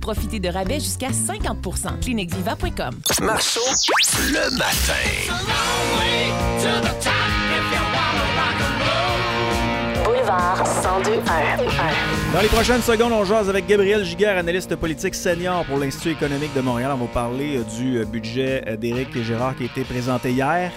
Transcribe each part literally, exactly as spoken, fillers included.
Profitez de rabais jusqu'à cinquante pour cent. clinique viva point com. Marceau, le matin. Boulevard cent deux un. Dans les prochaines secondes, on jase avec Gabriel Giguère, analyste politique senior pour l'Institut économique de Montréal. On va parler du budget d'Éric Girard qui a été présenté hier.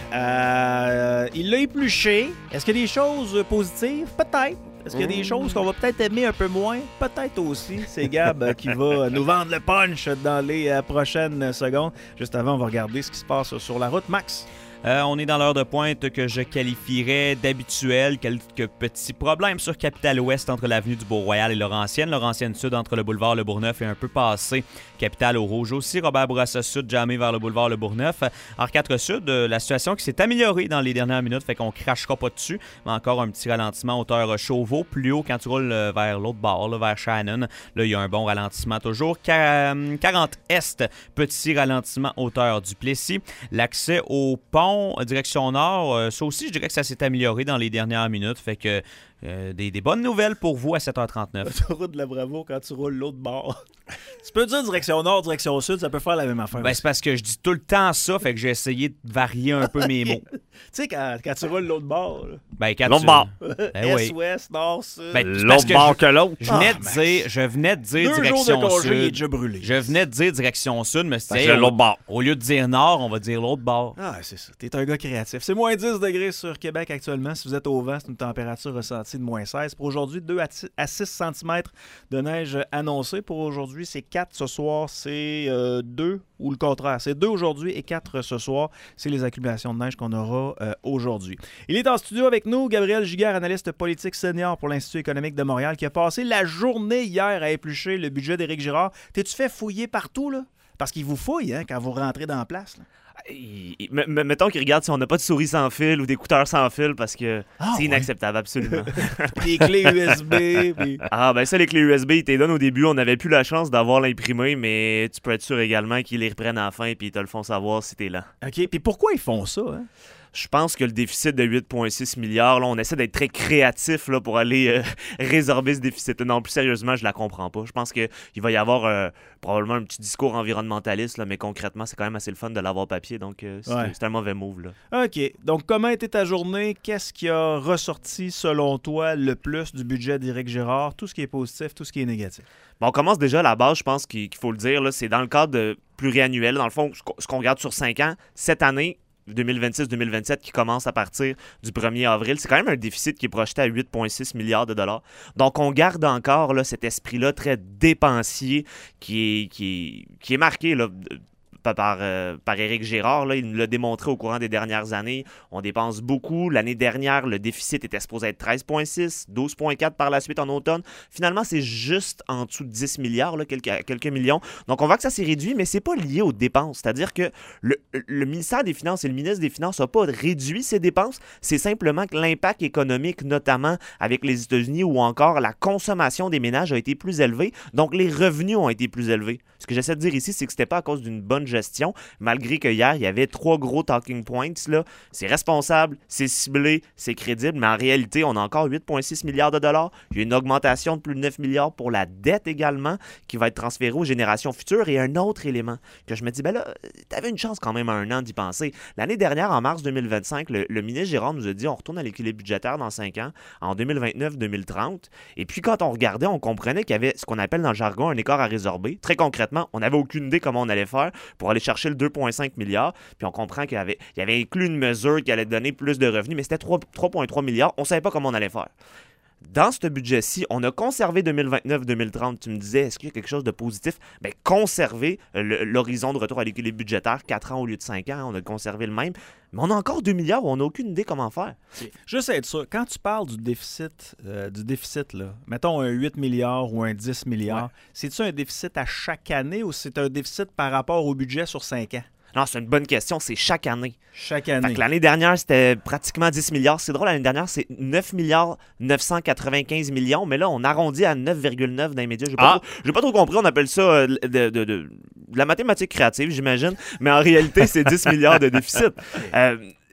Euh, il l'a épluché. Est-ce qu'il y a des choses positives? Peut-être. Est-ce qu'il y a des choses qu'on va peut-être aimer un peu moins? Peut-être aussi. C'est Gab qui va nous vendre le punch dans les prochaines secondes. Juste avant, on va regarder ce qui se passe sur la route. Max? Euh, on est dans l'heure de pointe que je qualifierais d'habituel. Quelques petits problèmes sur Capitale-Ouest entre l'avenue du Beau-Royal et Laurentienne. Laurentienne-Sud entre le boulevard Le Bourgneuf et un peu passé Capitale au rouge aussi. Robert Bourassa Sud jamais vers le boulevard Le Bourgneuf. R quatre Sud, euh, la situation qui s'est améliorée dans les dernières minutes, fait qu'on crachera pas dessus. Mais encore un petit ralentissement hauteur Chauveau. Plus haut quand tu roules euh, vers l'autre bord, là, vers Shannon. Là, il y a un bon ralentissement toujours. quarante Est, petit ralentissement hauteur Duplessis. L'accès au pont direction nord, euh, ça aussi, je dirais que ça s'est amélioré dans les dernières minutes. Fait que euh, des, des bonnes nouvelles pour vous à sept heures trente-neuf. Autoroute de la Bravo quand tu roules l'autre bord. Tu peux dire direction nord, direction sud, ça peut faire la même affaire. Ben, c'est parce que je dis tout le temps ça, fait que j'ai essayé de varier un peu mes mots. Tu sais, quand, quand tu roules l'autre bord. Là. Ben, quand l'autre tu... bord. Ben, Est, oui. ouest, nord, sud. Ben, l'autre bord que, que l'autre. Je venais, ah, de dire, je venais de dire Deux direction jours de congé, sud. il est déjà brûlé. Je venais de dire direction sud, mais c'était ben, l'autre bord. Au lieu de dire nord, on va dire l'autre bord. Ah, c'est ça. T'es un gars créatif. C'est moins dix degrés sur Québec actuellement. Si vous êtes au vent, c'est une température ressentie de moins seize. Pour aujourd'hui, deux à six centimètres de neige annoncée. Pour aujourd'hui, c'est quatre. Ce soir, c'est euh, deux ou le contraire. C'est deux aujourd'hui et quatre ce soir. C'est les accumulations de neige qu'on aura euh, aujourd'hui. Il est en studio avec nous, Gabriel Giguère, analyste politique senior pour l'Institut économique de Montréal, qui a passé la journée hier à éplucher le budget d'Éric Girard. T'es-tu fait fouiller partout, là? Parce qu'il vous fouille, hein, quand vous rentrez dans la place, là. Il, il, m- mettons qu'il regarde si on n'a pas de souris sans fil ou d'écouteurs sans fil parce que ah, c'est inacceptable, ouais. Absolument. Les clés U S B. Puis... Ah, ben ça, les clés U S B, ils te les donnent au début. On n'avait plus la chance d'avoir l'imprimé, mais tu peux être sûr également qu'ils les reprennent à la fin et ils te le font savoir si t'es là. OK. Puis pourquoi ils font ça, hein? Je pense que le déficit de huit virgule six milliards, là, on essaie d'être très créatif là, pour aller euh, résorber ce déficit. Non, plus sérieusement, je la comprends pas. Je pense qu'il va y avoir euh, probablement un petit discours environnementaliste, là, mais concrètement, c'est quand même assez le fun de l'avoir papier. Donc, euh, c'est, ouais. c'est un mauvais move. Là. OK. Donc, comment était ta journée? Qu'est-ce qui a ressorti, selon toi, le plus du budget d'Éric Girard? Tout ce qui est positif, tout ce qui est négatif. Bon, on commence déjà à la base, je pense qu'il, qu'il faut le dire. Là, c'est dans le cadre de pluriannuel. Dans le fond, ce qu'on regarde sur cinq ans, cette année, deux mille vingt-six deux mille vingt-sept qui commence à partir du premier avril. C'est quand même un déficit qui est projeté à huit virgule six milliards de dollars. Donc, on garde encore là, cet esprit-là très dépensier qui est, qui est, qui est marqué là, par, euh, par Éric Girard. Là. Il nous l'a démontré au courant des dernières années. On dépense beaucoup. L'année dernière, le déficit était supposé être treize virgule six, douze virgule quatre par la suite en automne. Finalement, c'est juste en dessous de dix milliards, là, quelques, quelques millions. Donc, on voit que ça s'est réduit, mais c'est pas lié aux dépenses. C'est-à-dire que le, le ministère des Finances et le ministre des Finances n'ont pas réduit ses dépenses. C'est simplement que l'impact économique, notamment avec les États-Unis ou encore la consommation des ménages a été plus élevée. Donc, les revenus ont été plus élevés. Ce que j'essaie de dire ici, c'est que c'était pas à cause d'une bonne gestion, malgré que hier, il y avait trois gros talking points. Là. C'est responsable, c'est ciblé, c'est crédible, mais en réalité, on a encore huit virgule six milliards de dollars. Il y a une augmentation de plus de neuf milliards pour la dette également, qui va être transférée aux générations futures. Et un autre élément que je me dis, ben là, t'avais une chance quand même à un an d'y penser. L'année dernière, en mars deux mille vingt-cinq, le, le ministre Girard nous a dit, on retourne à l'équilibre budgétaire dans cinq ans, en deux mille vingt-neuf deux mille trente. Et puis, quand on regardait, on comprenait qu'il y avait ce qu'on appelle dans le jargon un écart à résorber. Très concrètement, on n'avait aucune idée comment on allait faire pour aller chercher le deux virgule cinq milliards. Puis on comprend qu'il y avait, il y avait inclus une mesure qui allait donner plus de revenus, mais c'était trois virgule trois milliards. On ne savait pas comment on allait faire. Dans ce budget-ci, on a conservé deux mille vingt-neuf deux mille trente. Tu me disais, est-ce qu'il y a quelque chose de positif? Bien, conserver le, l'horizon de retour à l'équilibre budgétaire, quatre ans au lieu de cinq ans, on a conservé le même. Mais on a encore deux milliards où on n'a aucune idée comment faire. Juste être sûr, quand tu parles du déficit, euh, du déficit, là, mettons un huit milliards ou un dix milliards, ouais. C'est-tu un déficit à chaque année ou c'est un déficit par rapport au budget sur cinq ans? Non, c'est une bonne question. C'est chaque année. Chaque année. Fait que l'année dernière, c'était pratiquement dix milliards. C'est drôle, l'année dernière, c'est neuf milliards neuf cent quatre-vingt-quinze millions. Mais là, on arrondit à neuf virgule neuf dans les médias. J'ai pas, ah. trop, j'ai pas trop compris. On appelle ça euh, de, de, de, de la mathématique créative, j'imagine. Mais en réalité, c'est dix milliards de déficit. Euh,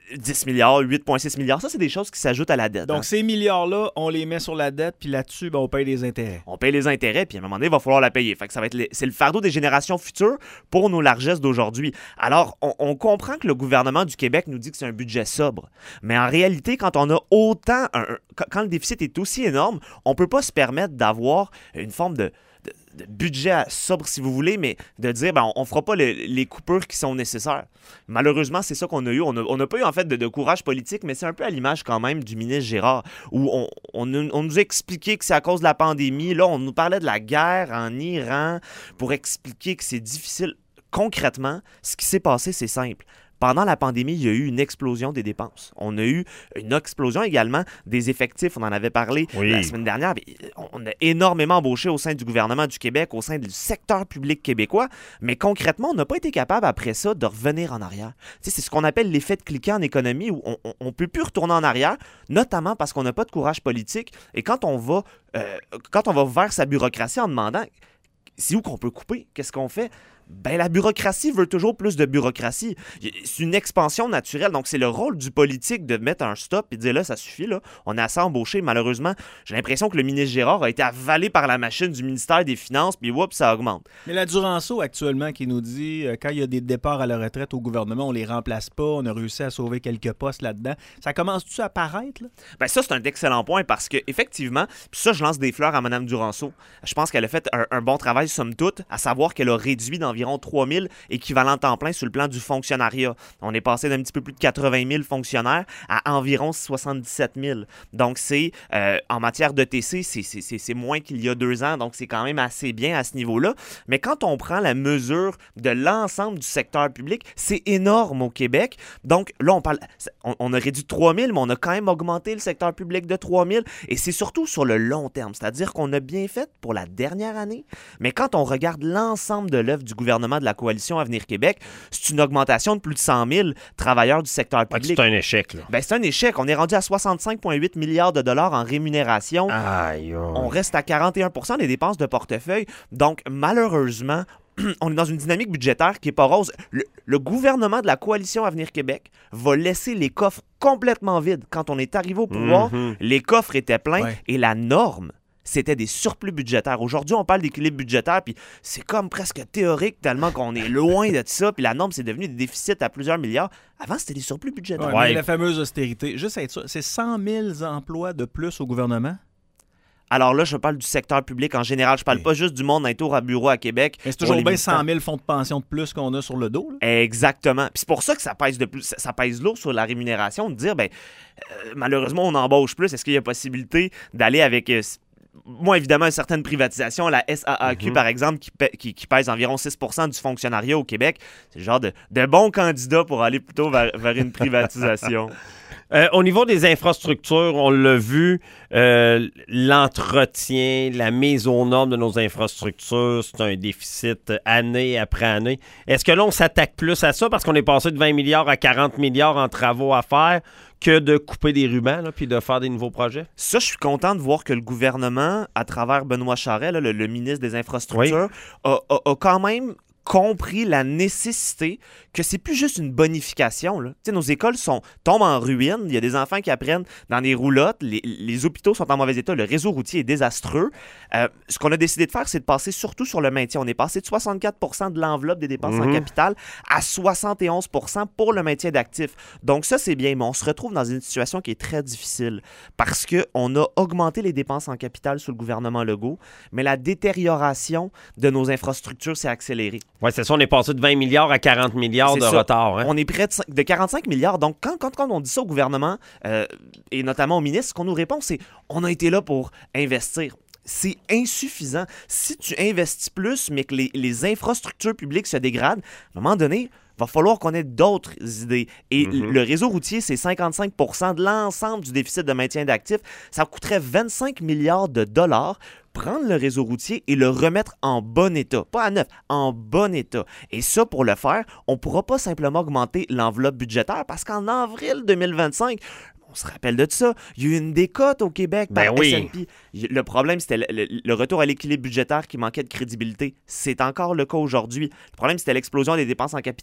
dix milliards, huit virgule six milliards. Ça, c'est des choses qui s'ajoutent à la dette. Donc, hein. ces milliards-là, on les met sur la dette, puis là-dessus, ben, on paye les intérêts. On paye les intérêts, puis à un moment donné, il va falloir la payer. Fait que ça va être les... C'est le fardeau des générations futures pour nos largesses d'aujourd'hui. Alors, on, on comprend que le gouvernement du Québec nous dit que c'est un budget sobre. Mais en réalité, quand on a autant... Un... Quand le déficit est aussi énorme, on ne peut pas se permettre d'avoir une forme de... De, de budget sobre, si vous voulez, mais de dire, ben, on ne fera pas le, les coupures qui sont nécessaires. Malheureusement, c'est ça qu'on a eu. On n'a pas eu, en fait, de, de courage politique, mais c'est un peu à l'image, quand même, du ministre Girard, où on, on, on nous a expliqué que c'est à cause de la pandémie. Là, on nous parlait de la guerre en Iran pour expliquer que c'est difficile. Concrètement, ce qui s'est passé, c'est simple. Pendant la pandémie, il y a eu une explosion des dépenses. On a eu une explosion également des effectifs. On en avait parlé oui. la semaine dernière. On a énormément embauché au sein du gouvernement du Québec, au sein du secteur public québécois. Mais concrètement, on n'a pas été capable après ça de revenir en arrière. Tu sais, c'est ce qu'on appelle l'effet de cliquet en économie où on ne peut plus retourner en arrière, notamment parce qu'on n'a pas de courage politique. Et quand on va, euh, quand on va vers sa bureaucratie en demandant c'est où qu'on peut couper, qu'est-ce qu'on fait? Ben, la bureaucratie veut toujours plus de bureaucratie. C'est une expansion naturelle. Donc, c'est le rôle du politique de mettre un stop et de dire là, ça suffit, là. On a assez embauché. Malheureusement, j'ai l'impression que le ministre Girard a été avalé par la machine du ministère des Finances, puis oups, ça augmente. Mais la Duranceau, actuellement, qui nous dit euh, quand il y a des départs à la retraite au gouvernement, on les remplace pas, on a réussi à sauver quelques postes là-dedans. Ça commence-tu à apparaître, là? Ben, ça, c'est un excellent point parce qu'effectivement, puis ça, je lance des fleurs à Mme Duranceau. Je pense qu'elle a fait un, un bon travail, somme toute, à savoir qu'elle a réduit d'environ environ trois mille équivalents temps plein sur le plan du fonctionnariat. On est passé d'un petit peu plus de quatre-vingt mille fonctionnaires à environ soixante-dix-sept mille. Donc, c'est euh, en matière de T C, c'est, c'est, c'est, c'est moins qu'il y a deux ans. Donc, c'est quand même assez bien à ce niveau-là. Mais quand on prend la mesure de l'ensemble du secteur public, c'est énorme au Québec. Donc, là, on parle, on, on a réduit de trois mille, mais on a quand même augmenté le secteur public de trois mille. Et c'est surtout sur le long terme. C'est-à-dire qu'on a bien fait pour la dernière année. Mais quand on regarde l'ensemble de l'œuvre du gouvernement de la Coalition Avenir Québec, c'est une augmentation de plus de cent mille travailleurs du secteur public. Ouais, c'est un échec, là. Ben, c'est un échec. On est rendu à soixante-cinq virgule huit milliards de dollars en rémunération. Aïe, aïe. On reste à quarante et un pour cent des dépenses de portefeuille. Donc, malheureusement, on est dans une dynamique budgétaire qui n'est pas rose. Le, le gouvernement de la Coalition Avenir Québec va laisser les coffres complètement vides. Quand on est arrivé au pouvoir, mm-hmm. les coffres étaient pleins ouais. et la norme, c'était des surplus budgétaires. Aujourd'hui, on parle d'équilibre budgétaire, puis c'est comme presque théorique tellement qu'on est loin de ça, puis la norme, c'est devenu des déficits à plusieurs milliards. Avant, c'était des surplus budgétaires. Ouais, ouais. La fameuse austérité. Juste être sûr, c'est cent mille emplois de plus au gouvernement? Alors là, je parle du secteur public en général. Je parle oui. pas juste du monde d'un tour à bureau à Québec. Mais c'est toujours bien cent mille fonds de pension de plus qu'on a sur le dos. Là. Exactement. Puis c'est pour ça que ça pèse de plus, ça, ça pèse lourd sur la rémunération, de dire, ben euh, malheureusement, on embauche plus. Est-ce qu'il y a possibilité d'aller avec... Euh, Moi, évidemment, une certaine privatisation, la S A A Q, mm-hmm. par exemple, qui, pè- qui, qui pèse environ six pour cent du fonctionnariat au Québec. C'est le genre de, de bons candidats pour aller plutôt vers, vers une privatisation. Euh, au niveau des infrastructures, on l'a vu, euh, l'entretien, la mise aux normes de nos infrastructures, c'est un déficit année après année. Est-ce que là, on s'attaque plus à ça parce qu'on est passé de vingt milliards à quarante milliards en travaux à faire que de couper des rubans là, puis de faire des nouveaux projets? Ça, je suis content de voir que le gouvernement, à travers Benoît Charest, là, le, le ministre des Infrastructures, oui. a, a, a quand même compris la nécessité que c'est plus juste une bonification. Là. Nos écoles sont, tombent en ruine. Il y a des enfants qui apprennent dans des roulottes. Les, les hôpitaux sont en mauvais état. Le réseau routier est désastreux. Euh, ce qu'on a décidé de faire, c'est de passer surtout sur le maintien. On est passé de soixante-quatre pour cent de l'enveloppe des dépenses mmh. en capital à soixante et onze pour cent pour le maintien d'actifs. Donc ça, c'est bien, mais on se retrouve dans une situation qui est très difficile parce qu'on a augmenté les dépenses en capital sous le gouvernement Legault, mais la détérioration de nos infrastructures s'est accélérée. Oui, c'est ça. On est passé de vingt milliards à quarante milliards c'est de ça. retard. Hein? On est près de, de quarante-cinq milliards. Donc, quand, quand, quand on dit ça au gouvernement, euh, et notamment au ministre, ce qu'on nous répond, c'est « on a été là pour investir ». C'est insuffisant. Si tu investis plus, mais que les, les infrastructures publiques se dégradent, à un moment donné, il va falloir qu'on ait d'autres idées. Et mm-hmm. le réseau routier, c'est cinquante-cinq pour cent de l'ensemble du déficit de maintien d'actifs. Ça coûterait vingt-cinq milliards de dollars prendre le réseau routier et le remettre en bon état. Pas à neuf, en bon état. Et ça, pour le faire, on ne pourra pas simplement augmenter l'enveloppe budgétaire parce qu'en avril deux mille vingt-cinq, on se rappelle de ça. Il y a eu une décote au Québec par ben oui. S and P. Le problème, c'était le, le, le retour à l'équilibre budgétaire qui manquait de crédibilité. C'est encore le cas aujourd'hui. Le problème, c'était l'explosion des dépenses en capital.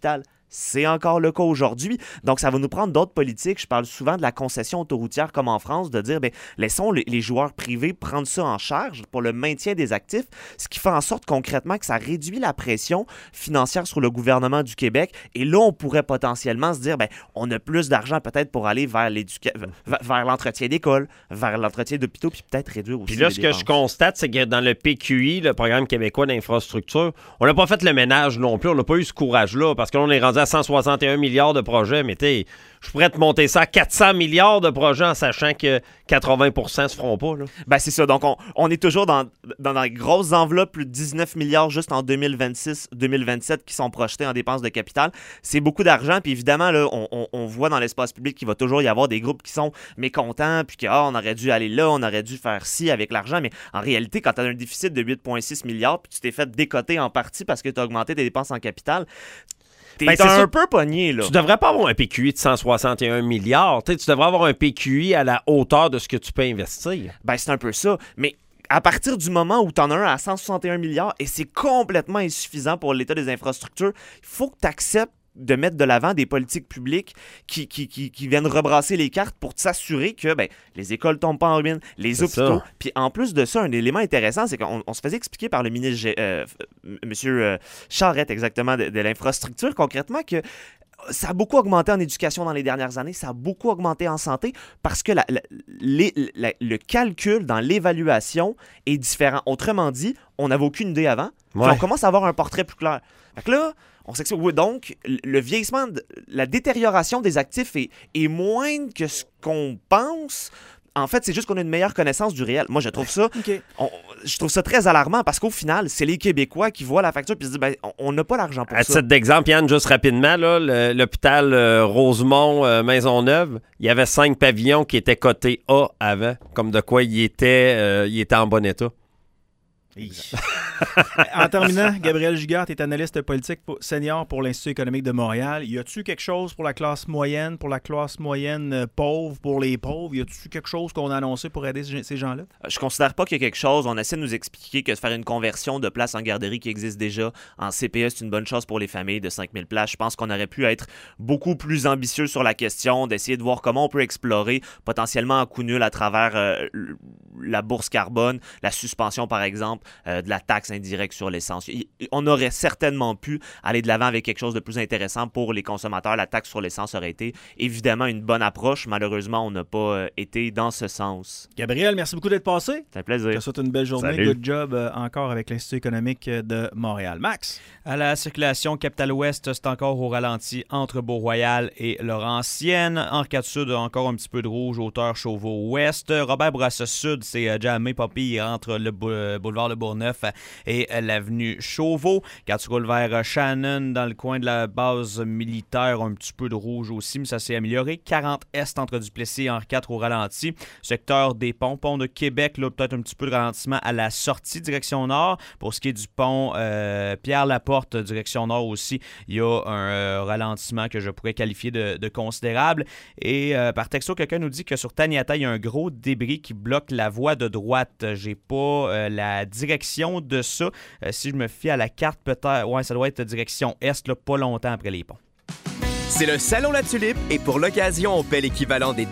C'est encore le cas aujourd'hui. Donc, ça va nous prendre d'autres politiques. Je parle souvent de la concession autoroutière comme en France, de dire, bien, laissons les, les joueurs privés prendre ça en charge pour le maintien des actifs, ce qui fait en sorte concrètement que ça réduit la pression financière sur le gouvernement du Québec. Et là, on pourrait potentiellement se dire, bien, on a plus d'argent peut-être pour aller vers, l'éduca- vers, vers l'entretien d'écoles, vers l'entretien d'hôpitaux, puis peut-être réduire aussi Puis là, les ce dépenses. que je constate, c'est que dans le P Q I, le Programme québécois d'infrastructure, on n'a pas fait le ménage non plus. On n'a pas eu ce courage-là, parce que là, on est rendu à cent soixante et un milliards de projets, mais tu sais, je pourrais te monter ça à quatre cents milliards de projets en sachant que quatre-vingts pour cent se feront pas. Là. Ben c'est ça. Donc, on, on est toujours dans, dans, dans les grosses enveloppes, plus de dix-neuf milliards juste en deux mille vingt-six deux mille vingt-sept qui sont projetés en dépenses de capital. C'est beaucoup d'argent. Puis évidemment, là, on, on, on voit dans l'espace public qu'il va toujours y avoir des groupes qui sont mécontents, puis que, ah, on aurait dû aller là, on aurait dû faire ci avec l'argent. Mais en réalité, quand tu as un déficit de huit virgule six milliards, puis tu t'es fait décoter en partie parce que tu as augmenté tes dépenses en capital, t'es Ben, c'est un ça. peu pogné, là. Tu devrais pas avoir un P Q I de cent soixante et un milliards. Tu sais, tu devrais avoir un P Q I à la hauteur de ce que tu peux investir. Ben, c'est un peu ça. Mais à partir du moment où tu en as un à cent soixante et un milliards et c'est complètement insuffisant pour l'état des infrastructures, il faut que tu acceptes de mettre de l'avant des politiques publiques qui, qui, qui, qui viennent rebrasser les cartes pour s'assurer que ben, les écoles tombent pas en ruine, les C'est hôpitaux. ça. Puis en plus de ça, un élément intéressant, c'est qu'on on se faisait expliquer par le ministre euh, M. Euh, Charette, exactement, de, de l'infrastructure, concrètement, que ça a beaucoup augmenté en éducation dans les dernières années, ça a beaucoup augmenté en santé parce que la, la, les, la, le calcul dans l'évaluation est différent. Autrement dit, on n'avait aucune idée avant, puis Ouais. on commence à avoir un portrait plus clair. Fait que là, on s'explique. Oui, donc, le vieillissement, de, la détérioration des actifs est, est moindre que ce qu'on pense. En fait, c'est juste qu'on a une meilleure connaissance du réel. Moi, je trouve ça, OK. on- je trouve ça très alarmant parce qu'au final, c'est les Québécois qui voient la facture et se disent, ben, on- on n'a pas l'argent pour À ça. titre d'exemple, Yann, juste rapidement, là, le- l'hôpital euh, Rosemont euh, Maisonneuve, il y avait cinq pavillons qui étaient cotés A avant, comme de quoi il était, euh, il était en bon état. En terminant, Gabriel Giguère, tu es analyste politique pour- senior pour l'Institut économique de Montréal. Y a-tu quelque chose pour la classe moyenne, pour la classe moyenne euh, pauvre, pour les pauvres? Y a-tu quelque chose qu'on a annoncé pour aider ces ces gens-là? Je considère pas qu'il y a quelque chose. On essaie de nous expliquer que de faire une conversion de places en garderie qui existe déjà en C P E, c'est une bonne chose pour les familles de cinq mille places. Je pense qu'on aurait pu être beaucoup plus ambitieux sur la question, d'essayer de voir comment on peut explorer potentiellement en coup nul à travers euh, la bourse carbone, la suspension par exemple euh, de la taxe indirecte sur l'essence. Il- On aurait certainement pu aller de l'avant avec quelque chose de plus intéressant pour les consommateurs. La taxe sur l'essence aurait été évidemment une bonne approche. Malheureusement, on n'a pas euh, été dans ce sens. Gabriel, merci beaucoup d'être passé. C'est un Je plaisir. te souhaite une belle journée. Salut. Good job euh, encore avec l'Institut économique de Montréal. Max? À la circulation Capitale-Ouest, c'est encore au ralenti entre Beau-Royal et Laurentienne. Henri-quatre-Sud, encore un petit peu de rouge, hauteur Chauveau-Ouest. Robert Bourassa Sud, c'est euh, jamais pas pire entre le bou- euh, boulevard Le Bourgneuf et euh, l'avenue Chauveau. Quand tu roules vers euh, Shannon, dans le coin de la base militaire, un petit peu de rouge aussi, mais ça s'est amélioré. quarante Est entre Duplessis et Henri quatre au ralenti. Secteur des ponts, pont de Québec, là, peut-être un petit peu de ralentissement à la sortie, direction nord. Pour ce qui est du pont euh, Pierre-Laporte, direction nord aussi, il y a un euh, ralentissement que je pourrais qualifier de, de considérable. Et euh, par texto, quelqu'un nous dit que sur Taniata, il y a un gros débris qui bloque la voie de droite. J'ai pas euh, la direction de ça. Euh, si je me fie à la carte, peut-être, ouais, ça doit être direction est, là, pas longtemps après les ponts. C'est le Salon La Tulipe et pour l'occasion, on paie l'équivalent des